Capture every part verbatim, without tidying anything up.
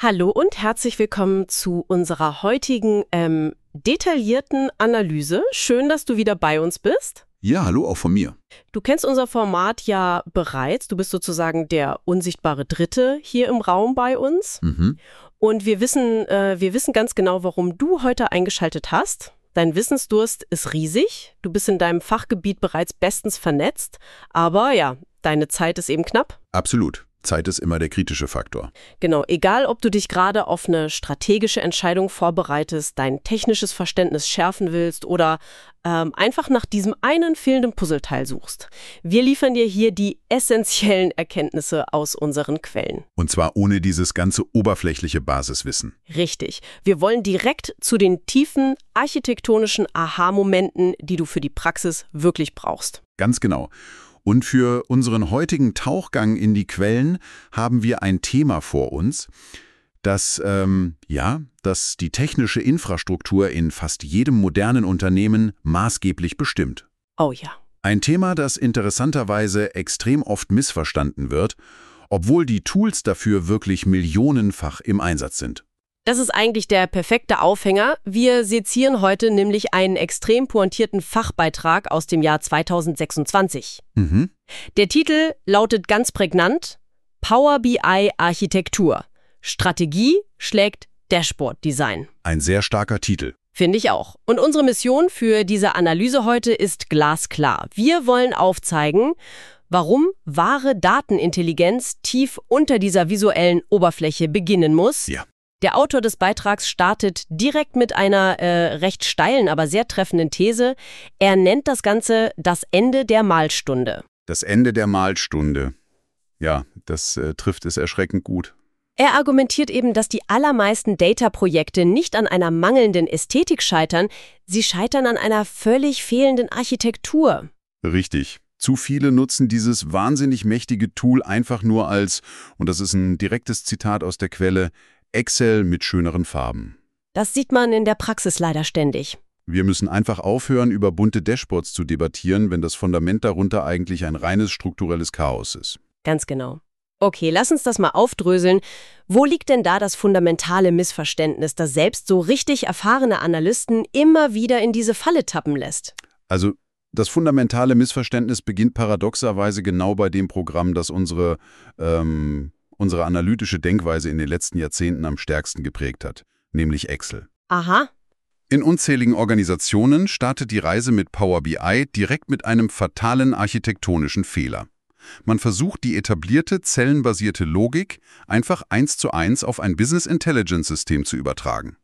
Hallo und herzlich willkommen zu unserer heutigen ähm, detaillierten Analyse. Schön, dass du wieder bei uns bist. Ja, hallo auch von mir. Du kennst unser Format ja bereits. Du bist sozusagen der unsichtbare Dritte hier im Raum bei uns. Mhm. Und wir wissen, äh, wir wissen ganz genau, warum du heute eingeschaltet hast. Dein Wissensdurst ist riesig. Du bist in deinem Fachgebiet bereits bestens vernetzt. Aber ja, deine Zeit ist eben knapp. Absolut. Zeit ist immer der kritische Faktor. Genau, egal ob du dich gerade auf eine strategische Entscheidung vorbereitest, dein technisches Verständnis schärfen willst oder ähm, einfach nach diesem einen fehlenden Puzzleteil suchst. Wir liefern dir hier die essentiellen Erkenntnisse aus unseren Quellen. Und zwar ohne dieses ganze oberflächliche Basiswissen. Richtig. Wir wollen direkt zu den tiefen architektonischen Aha-Momenten, die du für die Praxis wirklich brauchst. Ganz genau. Und für unseren heutigen Tauchgang in die Quellen haben wir ein Thema vor uns, das, ähm, ja, das die technische Infrastruktur in fast jedem modernen Unternehmen maßgeblich bestimmt. Oh ja. Ein Thema, das interessanterweise extrem oft missverstanden wird, obwohl die Tools dafür wirklich millionenfach im Einsatz sind. Das ist eigentlich der perfekte Aufhänger. Wir sezieren heute nämlich einen extrem pointierten Fachbeitrag aus dem Jahr zweitausendsechsundzwanzig. Mhm. Der Titel lautet ganz prägnant: Power B I Architektur. Strategie schlägt Dashboard Design. Ein sehr starker Titel. Finde ich auch. Und unsere Mission für diese Analyse heute ist glasklar. Wir wollen aufzeigen, warum wahre Datenintelligenz tief unter dieser visuellen Oberfläche beginnen muss. Ja. Der Autor des Beitrags startet direkt mit einer äh, recht steilen, aber sehr treffenden These. Er nennt das Ganze das Ende der Malstunde. Das Ende der Malstunde. Ja, das äh, trifft es erschreckend gut. Er argumentiert eben, dass die allermeisten Data-Projekte nicht an einer mangelnden Ästhetik scheitern, sie scheitern an einer völlig fehlenden Architektur. Richtig. Zu viele nutzen dieses wahnsinnig mächtige Tool einfach nur als, und das ist ein direktes Zitat aus der Quelle, Excel mit schöneren Farben. Das sieht man in der Praxis leider ständig. Wir müssen einfach aufhören, über bunte Dashboards zu debattieren, wenn das Fundament darunter eigentlich ein reines strukturelles Chaos ist. Ganz genau. Okay, lass uns das mal aufdröseln. Wo liegt denn da das fundamentale Missverständnis, das selbst so richtig erfahrene Analysten immer wieder in diese Falle tappen lässt? Also, das fundamentale Missverständnis beginnt paradoxerweise genau bei dem Programm, das unsere, ähm, unsere analytische Denkweise in den letzten Jahrzehnten am stärksten geprägt hat, nämlich Excel. Aha. In unzähligen Organisationen startet die Reise mit Power B I direkt mit einem fatalen architektonischen Fehler. Man versucht, die etablierte zellenbasierte Logik einfach eins zu eins auf ein Business Intelligence System zu übertragen.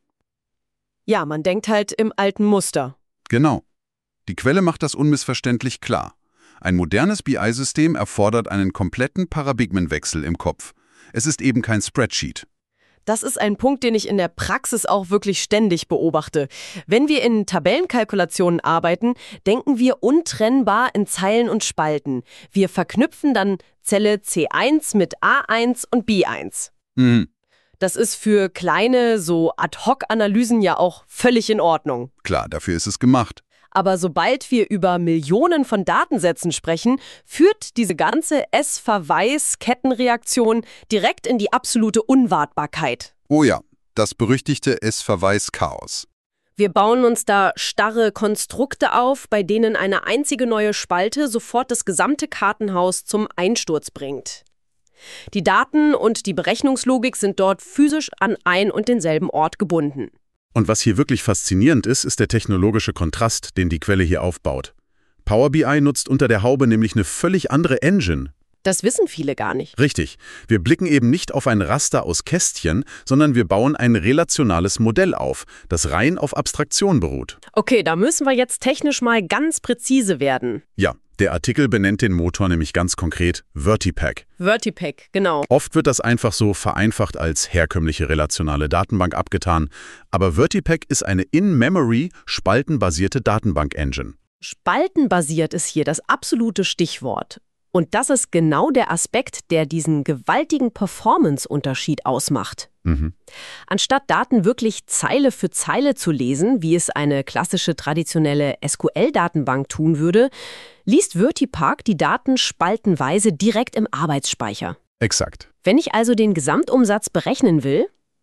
Ja, man denkt halt im alten Muster. Genau. Die Quelle macht das unmissverständlich klar. Ein modernes B I-System erfordert einen kompletten Paradigmenwechsel im Kopf. Es ist eben kein Spreadsheet. Das ist ein Punkt, den ich in der Praxis auch wirklich ständig beobachte. Wenn wir in Tabellenkalkulationen arbeiten, denken wir untrennbar in Zeilen und Spalten. Wir verknüpfen dann Zelle C eins mit A eins und B eins. Mhm. Das ist für kleine, so Ad-Hoc-Analysen ja auch völlig in Ordnung. Klar, dafür ist es gemacht. Aber sobald wir über Millionen von Datensätzen sprechen, führt diese ganze S-Verweis-Kettenreaktion direkt in die absolute Unwartbarkeit. Oh ja, das berüchtigte S-Verweis-Chaos. Wir bauen uns da starre Konstrukte auf, bei denen eine einzige neue Spalte sofort das gesamte Kartenhaus zum Einsturz bringt. Die Daten und die Berechnungslogik sind dort physisch an ein und denselben Ort gebunden. Und was hier wirklich faszinierend ist, ist der technologische Kontrast, den die Quelle hier aufbaut. Power B I nutzt unter der Haube nämlich eine völlig andere Engine. Das wissen viele gar nicht. Richtig. Wir blicken eben nicht auf ein Raster aus Kästchen, sondern wir bauen ein relationales Modell auf, das rein auf Abstraktion beruht. Okay, da müssen wir jetzt technisch mal ganz präzise werden. Ja, der Artikel benennt den Motor nämlich ganz konkret Vertipack. Vertipack, genau. Oft wird das einfach so vereinfacht als herkömmliche relationale Datenbank abgetan, aber Vertipack ist eine in-memory spaltenbasierte Datenbank-Engine. Spaltenbasiert ist hier das absolute Stichwort. Und das ist genau der Aspekt, der diesen gewaltigen Performance-Unterschied ausmacht. Mhm. Anstatt Daten wirklich Zeile für Zeile zu lesen, wie es eine klassische traditionelle S Q L-Datenbank tun würde, liest Vertipack die Daten spaltenweise direkt im Arbeitsspeicher. Exakt. Wenn ich also den Gesamtumsatz berechnen will,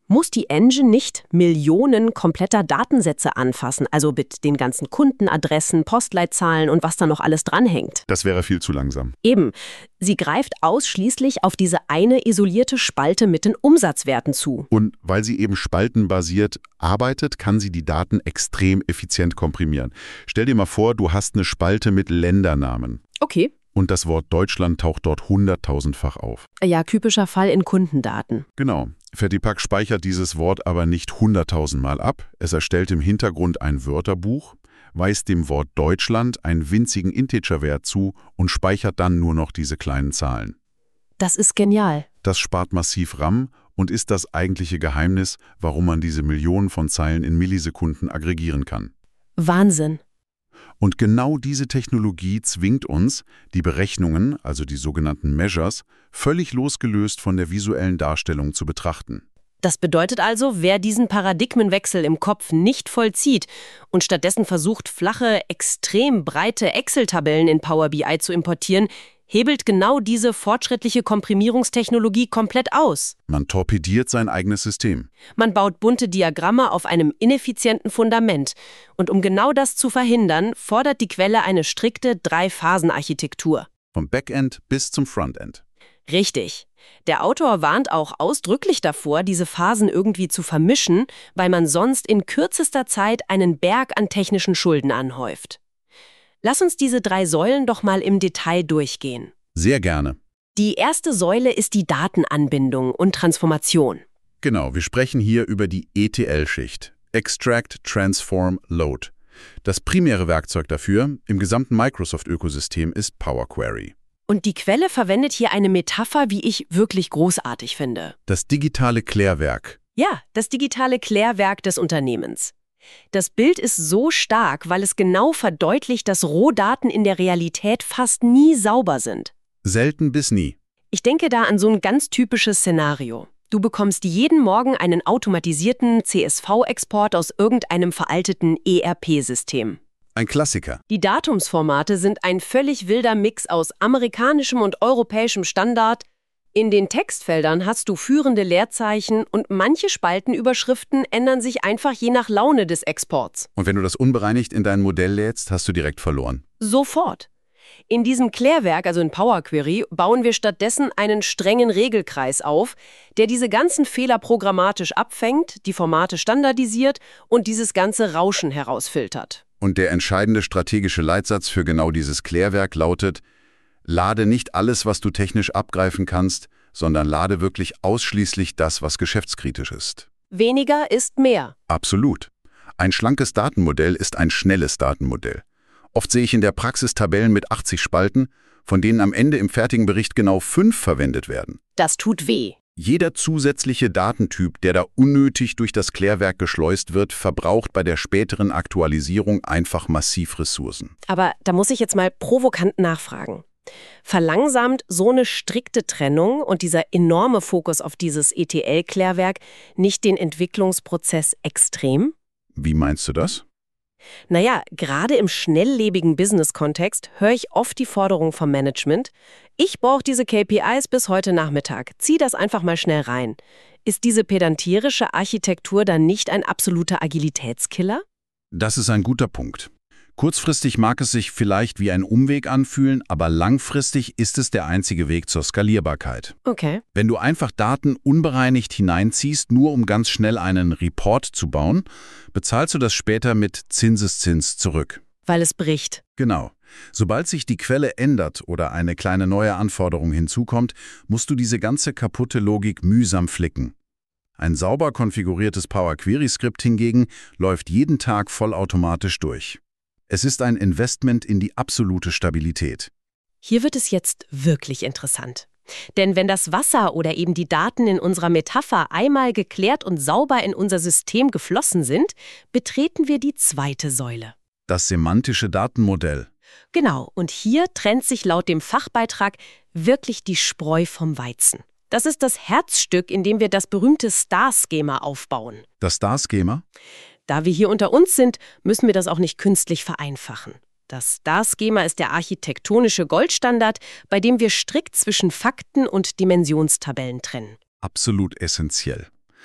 Muss die Engine nicht Millionen kompletter Datensätze anfassen, also mit den ganzen Kundenadressen, Postleitzahlen und was da noch alles dranhängt? Das wäre viel zu langsam. Eben. Sie greift ausschließlich auf diese eine isolierte Spalte mit den Umsatzwerten zu. Und weil sie eben spaltenbasiert arbeitet, kann sie die Daten extrem effizient komprimieren. Stell dir mal vor, du hast eine Spalte mit Ländernamen. Okay. Und das Wort Deutschland taucht dort hunderttausendfach auf. Ja, typischer Fall in Kundendaten. Genau. Fertipack speichert dieses Wort aber nicht hunderttausendmal ab. Es erstellt im Hintergrund ein Wörterbuch, weist dem Wort Deutschland einen winzigen Integerwert zu und speichert dann nur noch diese kleinen Zahlen. Das ist genial. Das spart massiv RAM und ist das eigentliche Geheimnis, warum man diese Millionen von Zeilen in Millisekunden aggregieren kann. Wahnsinn. Und genau diese Technologie zwingt uns, die Berechnungen, also die sogenannten Measures, völlig losgelöst von der visuellen Darstellung zu betrachten. Das bedeutet also, wer diesen Paradigmenwechsel im Kopf nicht vollzieht und stattdessen versucht, flache, extrem breite Excel-Tabellen in Power B I zu importieren, hebelt genau diese fortschrittliche Komprimierungstechnologie komplett aus. Man torpediert sein eigenes System. Man baut bunte Diagramme auf einem ineffizienten Fundament. Und um genau das zu verhindern, fordert die Quelle eine strikte Drei-Phasen-Architektur. Vom Backend bis zum Frontend. Richtig. Der Autor warnt auch ausdrücklich davor, diese Phasen irgendwie zu vermischen, weil man sonst in kürzester Zeit einen Berg an technischen Schulden anhäuft. Lass uns diese drei Säulen doch mal im Detail durchgehen. Sehr gerne. Die erste Säule ist die Datenanbindung und Transformation. Genau, wir sprechen hier über die E T L-Schicht. Extract, Transform, Load. Das primäre Werkzeug dafür im gesamten Microsoft-Ökosystem ist Power Query. Und die Quelle verwendet hier eine Metapher, wie ich wirklich großartig finde. Das digitale Klärwerk. Ja, das digitale Klärwerk des Unternehmens. Das Bild ist so stark, weil es genau verdeutlicht, dass Rohdaten in der Realität fast nie sauber sind. Selten bis nie. Ich denke da an so ein ganz typisches Szenario. Du bekommst jeden Morgen einen automatisierten C S V-Export aus irgendeinem veralteten E R P-System. Ein Klassiker. Die Datumsformate sind ein völlig wilder Mix aus amerikanischem und europäischem Standard. In den Textfeldern hast du führende Leerzeichen und manche Spaltenüberschriften ändern sich einfach je nach Laune des Exports. Und wenn du das unbereinigt in dein Modell lädst, hast du direkt verloren. Sofort. In diesem Klärwerk, also in Power Query, bauen wir stattdessen einen strengen Regelkreis auf, der diese ganzen Fehler programmatisch abfängt, die Formate standardisiert und dieses ganze Rauschen herausfiltert. Und der entscheidende strategische Leitsatz für genau dieses Klärwerk lautet: Lade nicht alles, was du technisch abgreifen kannst, sondern lade wirklich ausschließlich das, was geschäftskritisch ist. Weniger ist mehr. Absolut. Ein schlankes Datenmodell ist ein schnelles Datenmodell. Oft sehe ich in der Praxis Tabellen mit achtzig Spalten, von denen am Ende im fertigen Bericht genau fünf verwendet werden. Das tut weh. Jeder zusätzliche Datentyp, der da unnötig durch das Klärwerk geschleust wird, verbraucht bei der späteren Aktualisierung einfach massiv Ressourcen. Aber da muss ich jetzt mal provokant nachfragen. Verlangsamt so eine strikte Trennung und dieser enorme Fokus auf dieses E T L-Klärwerk nicht den Entwicklungsprozess extrem? Wie meinst du das? Naja, gerade im schnelllebigen Business-Kontext höre ich oft die Forderung vom Management: Ich brauche diese K P Is bis heute Nachmittag, zieh das einfach mal schnell rein. Ist diese pedanterische Architektur dann nicht ein absoluter Agilitätskiller? Das ist ein guter Punkt. Kurzfristig mag es sich vielleicht wie ein Umweg anfühlen, aber langfristig ist es der einzige Weg zur Skalierbarkeit. Okay. Wenn du einfach Daten unbereinigt hineinziehst, nur um ganz schnell einen Report zu bauen, bezahlst du das später mit Zinseszins zurück. Weil es bricht. Genau. Sobald sich die Quelle ändert oder eine kleine neue Anforderung hinzukommt, musst du diese ganze kaputte Logik mühsam flicken. Ein sauber konfiguriertes Power Query Skript hingegen läuft jeden Tag vollautomatisch durch. Es ist ein Investment in die absolute Stabilität. Hier wird es jetzt wirklich interessant. Denn wenn das Wasser oder eben die Daten in unserer Metapher einmal geklärt und sauber in unser System geflossen sind, betreten wir die zweite Säule. Das semantische Datenmodell. Genau, und hier trennt sich laut dem Fachbeitrag wirklich die Spreu vom Weizen. Das ist das Herzstück, in dem wir das berühmte Star-Schema aufbauen. Das Star-Schema? Da wir hier unter uns sind, müssen wir das auch nicht künstlich vereinfachen. Das Star-Schema ist der architektonische Goldstandard, bei dem wir strikt zwischen Fakten und Dimensionstabellen trennen. Absolut essentiell.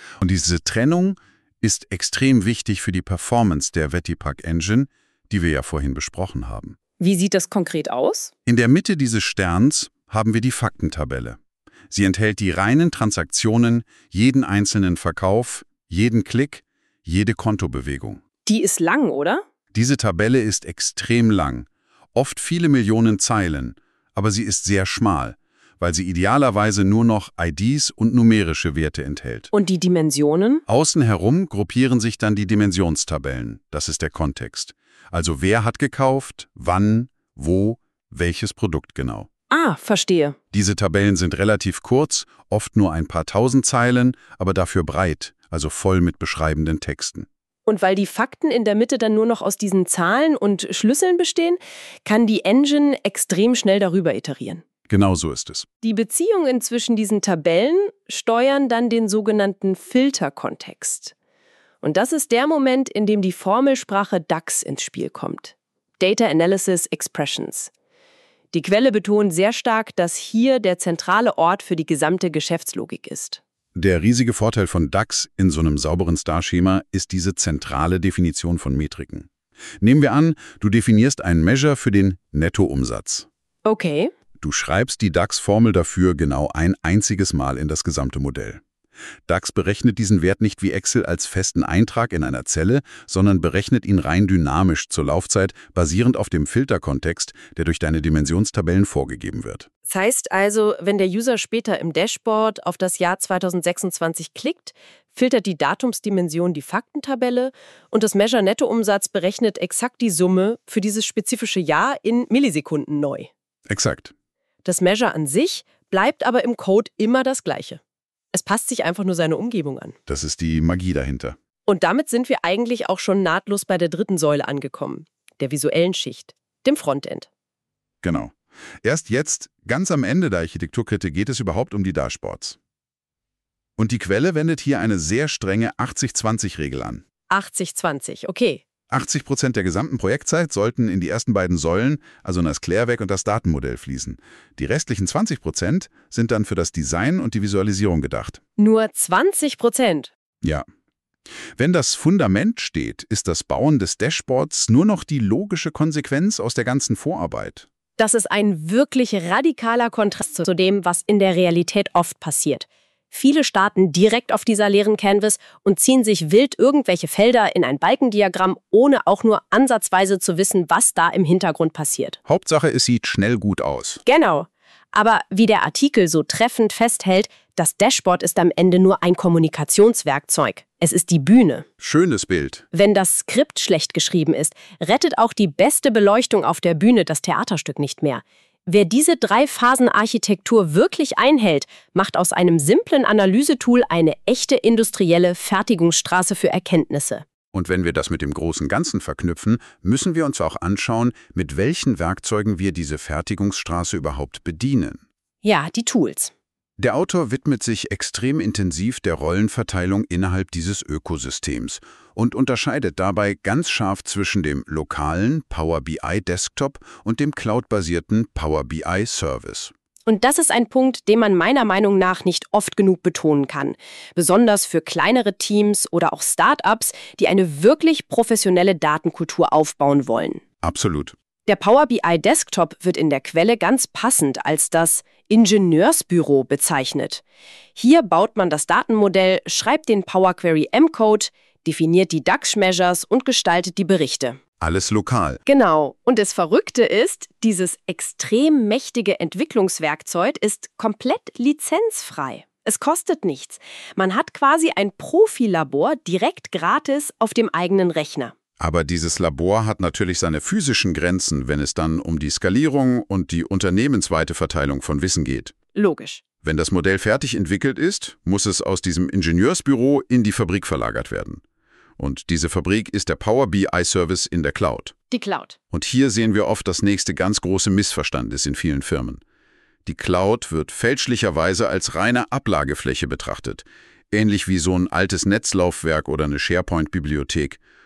Und diese Trennung ist extrem wichtig für die Performance der Wetipac Engine, die wir ja vorhin besprochen haben. Wie sieht das konkret aus? In der Mitte dieses Sterns haben wir die Faktentabelle. Sie enthält die reinen Transaktionen, jeden einzelnen Verkauf, jeden Klick, jede Kontobewegung. Die ist lang, oder? Diese Tabelle ist extrem lang, oft viele Millionen Zeilen, aber sie ist sehr schmal, weil sie idealerweise nur noch I Ds und numerische Werte enthält. Und die Dimensionen? Außen herum gruppieren sich dann die Dimensionstabellen. Das ist der Kontext. Also wer hat gekauft, wann, wo, welches Produkt genau. Ah, verstehe. Diese Tabellen sind relativ kurz, oft nur ein paar tausend Zeilen, aber dafür breit, also voll mit beschreibenden Texten. Und weil die Fakten in der Mitte dann nur noch aus diesen Zahlen und Schlüsseln bestehen, kann die Engine extrem schnell darüber iterieren. Genau so ist es. Die Beziehungen zwischen diesen Tabellen steuern dann den sogenannten Filterkontext. Und das ist der Moment, in dem die Formelsprache DAX ins Spiel kommt. Data Analysis Expressions. Die Quelle betont sehr stark, dass hier der zentrale Ort für die gesamte Geschäftslogik ist. Der riesige Vorteil von DAX in so einem sauberen Star-Schema ist diese zentrale Definition von Metriken. Nehmen wir an, du definierst einen Measure für den Nettoumsatz. Okay. Du schreibst die DAX-Formel dafür genau ein einziges Mal in das gesamte Modell. DAX berechnet diesen Wert nicht wie Excel als festen Eintrag in einer Zelle, sondern berechnet ihn rein dynamisch zur Laufzeit, basierend auf dem Filterkontext, der durch deine Dimensionstabellen vorgegeben wird. Das heißt also, wenn der User später im Dashboard auf das Jahr zweitausendsechsundzwanzig klickt, filtert die Datumsdimension die Faktentabelle und das Measure Nettoumsatz berechnet exakt die Summe für dieses spezifische Jahr in Millisekunden neu. Exakt. Das Measure an sich bleibt aber im Code immer das gleiche. Es passt sich einfach nur seine Umgebung an. Das ist die Magie dahinter. Und damit sind wir eigentlich auch schon nahtlos bei der dritten Säule angekommen, der visuellen Schicht, dem Frontend. Genau. Erst jetzt, ganz am Ende der Architekturkette, geht es überhaupt um die Dashboards. Und die Quelle wendet hier eine sehr strenge achtzig zwanzig Regel an. achtzig zwanzig, okay. achtzig Prozent der gesamten Projektzeit sollten in die ersten beiden Säulen, also in das Klärwerk und das Datenmodell, fließen. Die restlichen zwanzig Prozent sind dann für das Design und die Visualisierung gedacht. Nur zwanzig Prozent? Ja. Wenn das Fundament steht, ist das Bauen des Dashboards nur noch die logische Konsequenz aus der ganzen Vorarbeit. Das ist ein wirklich radikaler Kontrast zu dem, was in der Realität oft passiert. Viele starten direkt auf dieser leeren Canvas und ziehen sich wild irgendwelche Felder in ein Balkendiagramm, ohne auch nur ansatzweise zu wissen, was da im Hintergrund passiert. Hauptsache, es sieht schnell gut aus. Genau. Aber wie der Artikel so treffend festhält, das Dashboard ist am Ende nur ein Kommunikationswerkzeug. Es ist die Bühne. Schönes Bild. Wenn das Skript schlecht geschrieben ist, rettet auch die beste Beleuchtung auf der Bühne das Theaterstück nicht mehr. Wer diese Drei-Phasen-Architektur wirklich einhält, macht aus einem simplen Analysetool eine echte industrielle Fertigungsstraße für Erkenntnisse. Und wenn wir das mit dem großen Ganzen verknüpfen, müssen wir uns auch anschauen, mit welchen Werkzeugen wir diese Fertigungsstraße überhaupt bedienen. Ja, die Tools. Der Autor widmet sich extrem intensiv der Rollenverteilung innerhalb dieses Ökosystems und unterscheidet dabei ganz scharf zwischen dem lokalen Power B I Desktop und dem cloudbasierten Power B I Service. Und das ist ein Punkt, den man meiner Meinung nach nicht oft genug betonen kann. Besonders für kleinere Teams oder auch Start-ups, die eine wirklich professionelle Datenkultur aufbauen wollen. Absolut. Der Power B I Desktop wird in der Quelle ganz passend als das Ingenieursbüro bezeichnet. Hier baut man das Datenmodell, schreibt den Power Query M-Code, definiert die DAX-Measures und gestaltet die Berichte. Alles lokal. Genau. Und das Verrückte ist, dieses extrem mächtige Entwicklungswerkzeug ist komplett lizenzfrei. Es kostet nichts. Man hat quasi ein Profilabor direkt gratis auf dem eigenen Rechner. Aber dieses Labor hat natürlich seine physischen Grenzen, wenn es dann um die Skalierung und die unternehmensweite Verteilung von Wissen geht. Logisch. Wenn das Modell fertig entwickelt ist, muss es aus diesem Ingenieursbüro in die Fabrik verlagert werden. Und diese Fabrik ist der Power B I Service in der Cloud. Die Cloud. Und hier sehen wir oft das nächste ganz große Missverständnis in vielen Firmen. Die Cloud wird fälschlicherweise als reine Ablagefläche betrachtet, ähnlich wie so ein altes Netzlaufwerk oder eine SharePoint-Bibliothek,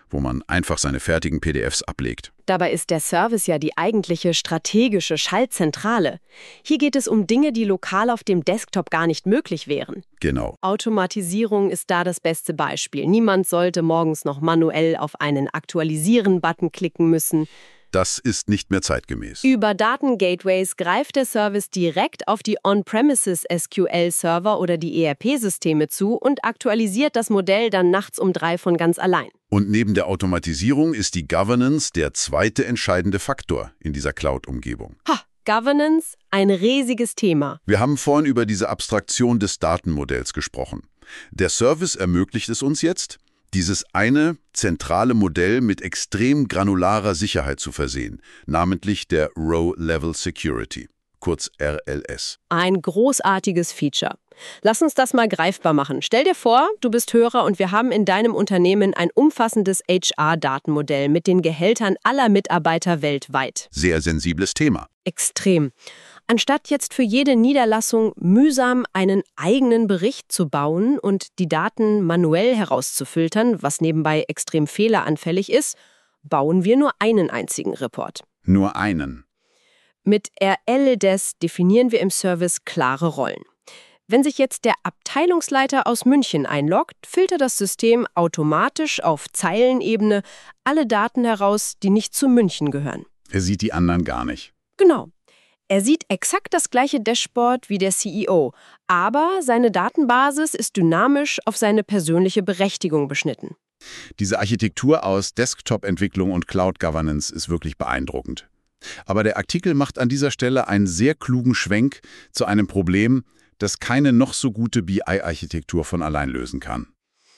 wo man einfach seine fertigen P D Fs ablegt. Dabei ist der Service ja die eigentliche strategische Schaltzentrale. Hier geht es um Dinge, die lokal auf dem Desktop gar nicht möglich wären. Genau. Automatisierung ist da das beste Beispiel. Niemand sollte morgens noch manuell auf einen Aktualisieren-Button klicken müssen. Das ist nicht mehr zeitgemäß. Über Datengateways greift der Service direkt auf die On-Premises S Q L-Server oder die E R P-Systeme zu und aktualisiert das Modell dann nachts um drei von ganz allein. Und neben der Automatisierung ist die Governance der zweite entscheidende Faktor in dieser Cloud-Umgebung. Ha, Governance, ein riesiges Thema. Wir haben vorhin über diese Abstraktion des Datenmodells gesprochen. Der Service ermöglicht es uns jetzt, dieses eine zentrale Modell mit extrem granularer Sicherheit zu versehen, namentlich der Row-Level Security, kurz R L S. Ein großartiges Feature. Lass uns das mal greifbar machen. Stell dir vor, du bist Hörer und wir haben in deinem Unternehmen ein umfassendes H R-Datenmodell mit den Gehältern aller Mitarbeiter weltweit. Sehr sensibles Thema. Extrem. Anstatt jetzt für jede Niederlassung mühsam einen eigenen Bericht zu bauen und die Daten manuell herauszufiltern, was nebenbei extrem fehleranfällig ist, bauen wir nur einen einzigen Report. Nur einen. Mit R L D E S definieren wir im Service klare Rollen. Wenn sich jetzt der Abteilungsleiter aus München einloggt, filtert das System automatisch auf Zeilenebene alle Daten heraus, die nicht zu München gehören. Er sieht die anderen gar nicht. Genau. Er sieht exakt das gleiche Dashboard wie der C E O, aber seine Datenbasis ist dynamisch auf seine persönliche Berechtigung beschnitten. Diese Architektur aus Desktop-Entwicklung und Cloud-Governance ist wirklich beeindruckend. Aber der Artikel macht an dieser Stelle einen sehr klugen Schwenk zu einem Problem, das keine noch so gute B I-Architektur von allein lösen kann.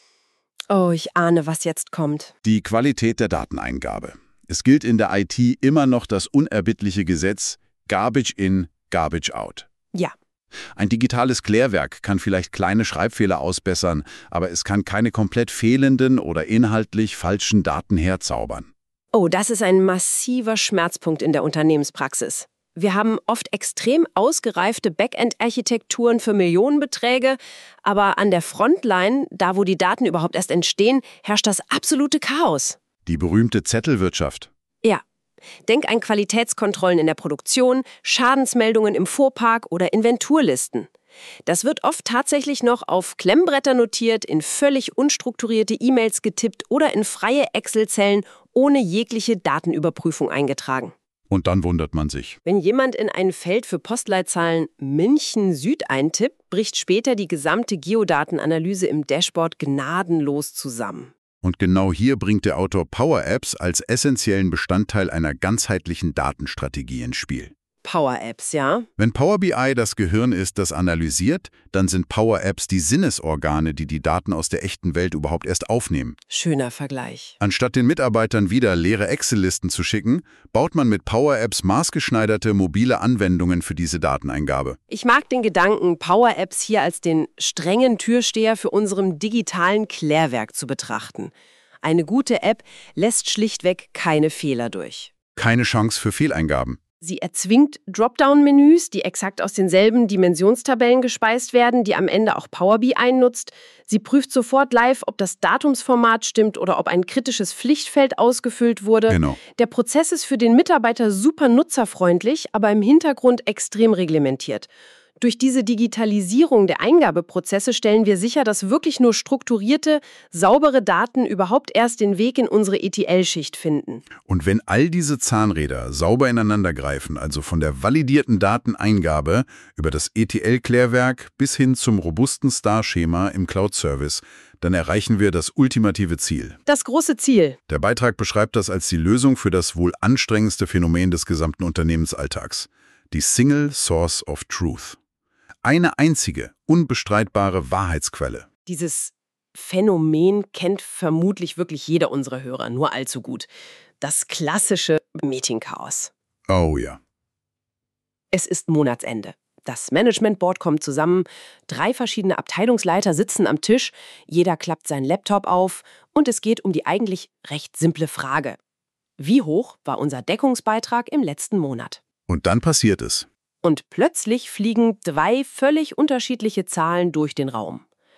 Oh, ich ahne, was jetzt kommt. Die Qualität der Dateneingabe. Es gilt in der I T immer noch das unerbittliche Gesetz Garbage in, Garbage out. Ja. Ein digitales Klärwerk kann vielleicht kleine Schreibfehler ausbessern, aber es kann keine komplett fehlenden oder inhaltlich falschen Daten herzaubern. Oh, das ist ein massiver Schmerzpunkt in der Unternehmenspraxis. Wir haben oft extrem ausgereifte Backend-Architekturen für Millionenbeträge, aber an der Frontline, da wo die Daten überhaupt erst entstehen, herrscht das absolute Chaos. Die berühmte Zettelwirtschaft. Ja. Denk an Qualitätskontrollen in der Produktion, Schadensmeldungen im Fuhrpark oder Inventurlisten. Das wird oft tatsächlich noch auf Klemmbretter notiert, in völlig unstrukturierte E-Mails getippt oder in freie Excel-Zellen ohne jegliche Datenüberprüfung eingetragen. Und dann wundert man sich. Wenn jemand in ein Feld für Postleitzahlen München Süd eintippt, bricht später die gesamte Geodatenanalyse im Dashboard gnadenlos zusammen. Und genau hier bringt der Autor Power Apps als essentiellen Bestandteil einer ganzheitlichen Datenstrategie ins Spiel. Power Apps, ja? Wenn Power B I das Gehirn ist, das analysiert, dann sind Power Apps die Sinnesorgane, die die Daten aus der echten Welt überhaupt erst aufnehmen. Schöner Vergleich. Anstatt den Mitarbeitern wieder leere Excel-Listen zu schicken, baut man mit Power Apps maßgeschneiderte mobile Anwendungen für diese Dateneingabe. Ich mag den Gedanken, Power Apps hier als den strengen Türsteher für unserem digitalen Klärwerk zu betrachten. Eine gute App lässt schlichtweg keine Fehler durch. Keine Chance für Fehleingaben. Sie erzwingt Dropdown-Menüs, die exakt aus denselben Dimensionstabellen gespeist werden, die am Ende auch Power B I nutzt. Sie prüft sofort live, ob das Datumsformat stimmt oder ob ein kritisches Pflichtfeld ausgefüllt wurde. Genau. Der Prozess ist für den Mitarbeiter super nutzerfreundlich, aber im Hintergrund extrem reglementiert. Durch diese Digitalisierung der Eingabeprozesse stellen wir sicher, dass wirklich nur strukturierte, saubere Daten überhaupt erst den Weg in unsere E T L-Schicht finden. Und wenn all diese Zahnräder sauber ineinander greifen, also von der validierten Dateneingabe über das E T L-Klärwerk bis hin zum robusten Star-Schema im Cloud-Service, dann erreichen wir das ultimative Ziel. Das große Ziel. Der Beitrag beschreibt das als die Lösung für das wohl anstrengendste Phänomen des gesamten Unternehmensalltags. Die Single Source of Truth. Eine einzige, unbestreitbare Wahrheitsquelle. Dieses Phänomen kennt vermutlich wirklich jeder unserer Hörer nur allzu gut. Das klassische Meeting-Chaos. Oh ja. Es ist Monatsende. Das Management-Board kommt zusammen, drei verschiedene Abteilungsleiter sitzen am Tisch, jeder klappt seinen Laptop auf und es geht um die eigentlich recht simple Frage. Wie hoch war unser Deckungsbeitrag im letzten Monat? Und dann passiert es. Und plötzlich fliegen zwei völlig unterschiedliche Zahlen durch den Raum.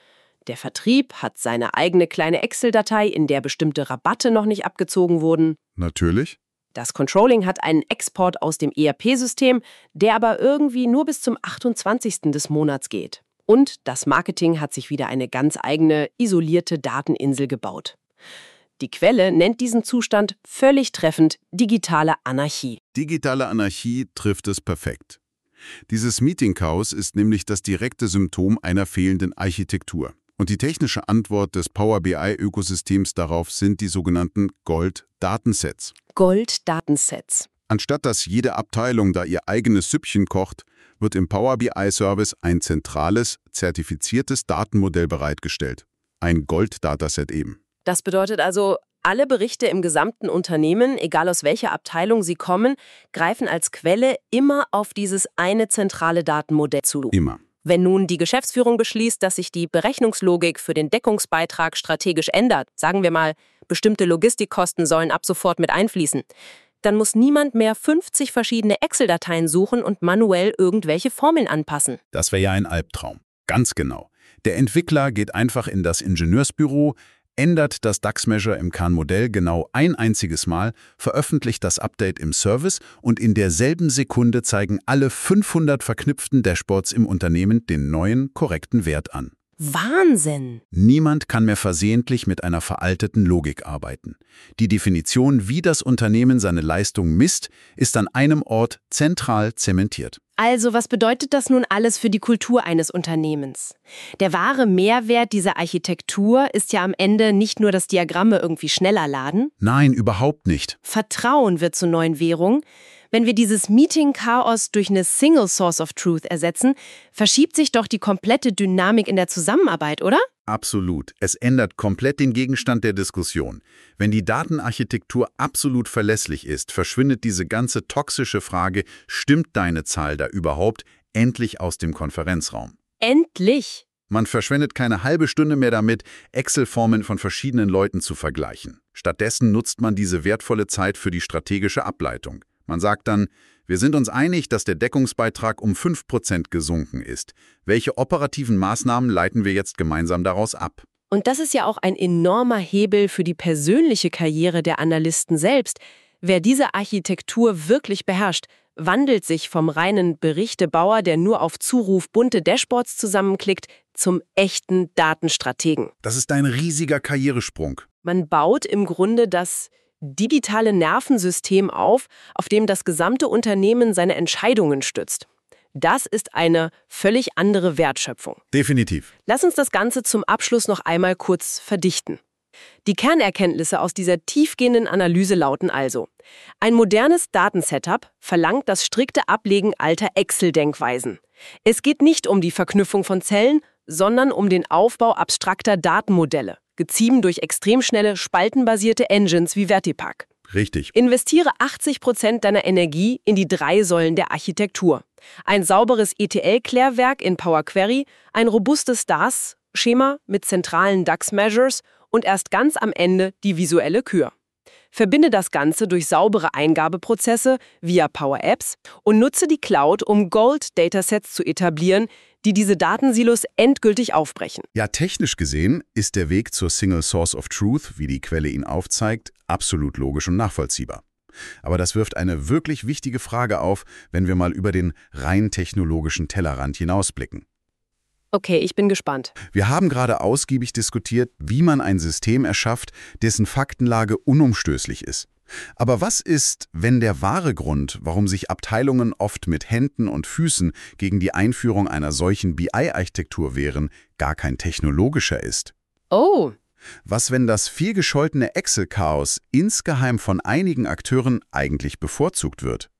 Der Vertrieb hat seine eigene kleine Excel-Datei, in der bestimmte Rabatte noch nicht abgezogen wurden. Natürlich. Das Controlling hat einen Export aus dem E R P-System, der aber irgendwie nur bis zum achtundzwanzigsten des Monats geht. Und das Marketing hat sich wieder eine ganz eigene, isolierte Dateninsel gebaut. Die Quelle nennt diesen Zustand völlig treffend digitale Anarchie. Digitale Anarchie trifft es perfekt. Dieses Meeting-Chaos ist nämlich das direkte Symptom einer fehlenden Architektur. Und die technische Antwort des Power B I-Ökosystems darauf sind die sogenannten Gold-Datensets. Gold-Datensets. Anstatt dass jede Abteilung da ihr eigenes Süppchen kocht, wird im Power B I-Service ein zentrales, zertifiziertes Datenmodell bereitgestellt. Ein Gold-Dataset eben. Das bedeutet also, alle Berichte im gesamten Unternehmen, egal aus welcher Abteilung sie kommen, greifen als Quelle immer auf dieses eine zentrale Datenmodell zu. Immer. Wenn nun die Geschäftsführung beschließt, dass sich die Berechnungslogik für den Deckungsbeitrag strategisch ändert, sagen wir mal, bestimmte Logistikkosten sollen ab sofort mit einfließen, dann muss niemand mehr fünfzig verschiedene Excel-Dateien suchen und manuell irgendwelche Formeln anpassen. Das wäre ja ein Albtraum. Ganz genau. Der Entwickler geht einfach in das Ingenieursbüro, ändert das D A X-Measure im Khan-Modell genau ein einziges Mal, veröffentlicht das Update im Service und in derselben Sekunde zeigen alle fünfhundert verknüpften Dashboards im Unternehmen den neuen, korrekten Wert an. Wahnsinn! Niemand kann mehr versehentlich mit einer veralteten Logik arbeiten. Die Definition, wie das Unternehmen seine Leistung misst, ist an einem Ort zentral zementiert. Also, was bedeutet das nun alles für die Kultur eines Unternehmens? Der wahre Mehrwert dieser Architektur ist ja am Ende nicht nur, dass Diagramme irgendwie schneller laden. Nein, überhaupt nicht. Vertrauen wird zur neuen Währung. Wenn wir dieses Meeting-Chaos durch eine Single Source of Truth ersetzen, verschiebt sich doch die komplette Dynamik in der Zusammenarbeit, oder? Absolut. Es ändert komplett den Gegenstand der Diskussion. Wenn die Datenarchitektur absolut verlässlich ist, verschwindet diese ganze toxische Frage, stimmt deine Zahl da überhaupt, endlich aus dem Konferenzraum. Endlich! Man verschwendet keine halbe Stunde mehr damit, Excel-Formeln von verschiedenen Leuten zu vergleichen. Stattdessen nutzt man diese wertvolle Zeit für die strategische Ableitung. Man sagt dann, wir sind uns einig, dass der Deckungsbeitrag um fünf Prozent gesunken ist. Welche operativen Maßnahmen leiten wir jetzt gemeinsam daraus ab? Und das ist ja auch ein enormer Hebel für die persönliche Karriere der Analysten selbst. Wer diese Architektur wirklich beherrscht, wandelt sich vom reinen Berichtebauer, der nur auf Zuruf bunte Dashboards zusammenklickt, zum echten Datenstrategen. Das ist ein riesiger Karrieresprung. Man baut im Grunde das digitale Nervensystem auf, auf dem das gesamte Unternehmen seine Entscheidungen stützt. Das ist eine völlig andere Wertschöpfung. Definitiv. Lass uns das Ganze zum Abschluss noch einmal kurz verdichten. Die Kernerkenntnisse aus dieser tiefgehenden Analyse lauten also: Ein modernes Datensetup verlangt das strikte Ablegen alter Excel-Denkweisen. Es geht nicht um die Verknüpfung von Zellen, sondern um den Aufbau abstrakter Datenmodelle, gezieben durch extrem schnelle, spaltenbasierte Engines wie Vertipack. Richtig. Investiere achtzig Prozent deiner Energie in die drei Säulen der Architektur. Ein sauberes E T L-Klärwerk in Power Query, ein robustes D A S-Schema mit zentralen D A X-Measures und erst ganz am Ende die visuelle Kür. Verbinde das Ganze durch saubere Eingabeprozesse via Power Apps und nutze die Cloud, um Gold-Datasets zu etablieren, die diese Datensilos endgültig aufbrechen. Ja, technisch gesehen ist der Weg zur Single Source of Truth, wie die Quelle ihn aufzeigt, absolut logisch und nachvollziehbar. Aber das wirft eine wirklich wichtige Frage auf, wenn wir mal über den rein technologischen Tellerrand hinausblicken. Okay, ich bin gespannt. Wir haben gerade ausgiebig diskutiert, wie man ein System erschafft, dessen Faktenlage unumstößlich ist. Aber was ist, wenn der wahre Grund, warum sich Abteilungen oft mit Händen und Füßen gegen die Einführung einer solchen B I-Architektur wehren, gar kein technologischer ist? Oh! Was, wenn das viel gescholtene Excel-Chaos insgeheim von einigen Akteuren eigentlich bevorzugt wird?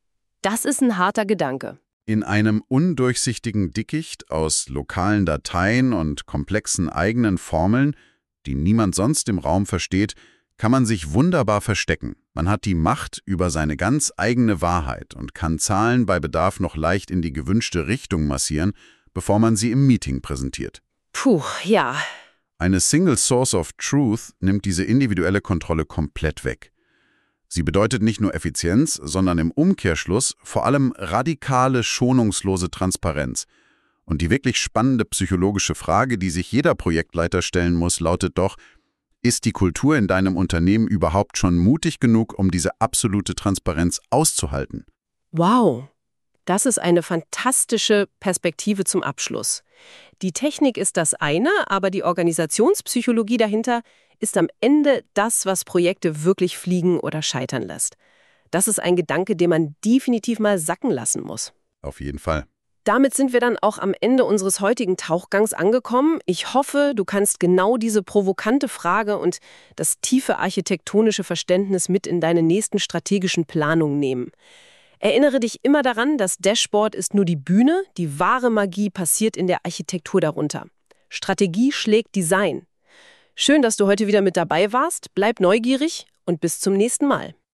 Das ist ein harter Gedanke. In einem undurchsichtigen Dickicht aus lokalen Dateien und komplexen eigenen Formeln, die niemand sonst im Raum versteht, kann man sich wunderbar verstecken. Man hat die Macht über seine ganz eigene Wahrheit und kann Zahlen bei Bedarf noch leicht in die gewünschte Richtung massieren, bevor man sie im Meeting präsentiert. Puh, ja. Eine Single Source of Truth nimmt diese individuelle Kontrolle komplett weg. Sie bedeutet nicht nur Effizienz, sondern im Umkehrschluss vor allem radikale, schonungslose Transparenz. Und die wirklich spannende psychologische Frage, die sich jeder Projektleiter stellen muss, lautet doch: Ist die Kultur in deinem Unternehmen überhaupt schon mutig genug, um diese absolute Transparenz auszuhalten? Wow, das ist eine fantastische Perspektive zum Abschluss. Die Technik ist das eine, aber die Organisationspsychologie dahinter ist am Ende das, was Projekte wirklich fliegen oder scheitern lässt. Das ist ein Gedanke, den man definitiv mal sacken lassen muss. Auf jeden Fall. Damit sind wir dann auch am Ende unseres heutigen Tauchgangs angekommen. Ich hoffe, du kannst genau diese provokante Frage und das tiefe architektonische Verständnis mit in deine nächsten strategischen Planungen nehmen. Erinnere dich immer daran, das Dashboard ist nur die Bühne, die wahre Magie passiert in der Architektur darunter. Strategie schlägt Design. Schön, dass du heute wieder mit dabei warst. Bleib neugierig und bis zum nächsten Mal.